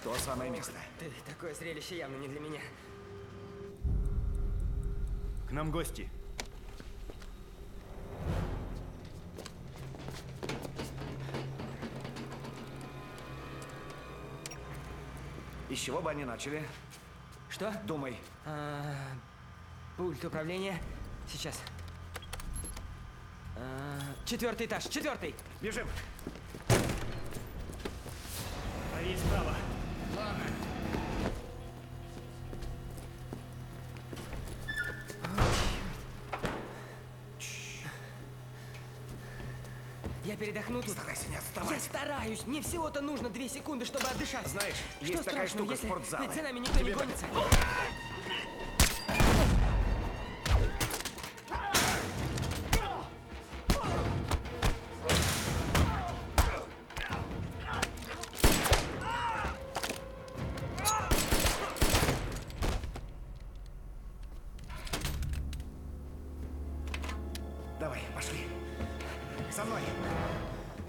То самое место. Ты, такое зрелище явно не для меня. К нам гости. И с чего бы они начали? Что? Думай. Пульт управления. Сейчас. 4-й этаж, 4-й! Бежим! Правее справа. Я передохну тут. Старайся не Я отставать. стараюсь. Мне всего-то нужно 2 секунды, чтобы отдышаться. Знаешь, Что есть такая страшного, штука если спортзалы. за нами никто не Тебе так- гонится? Давай, пошли. За мной.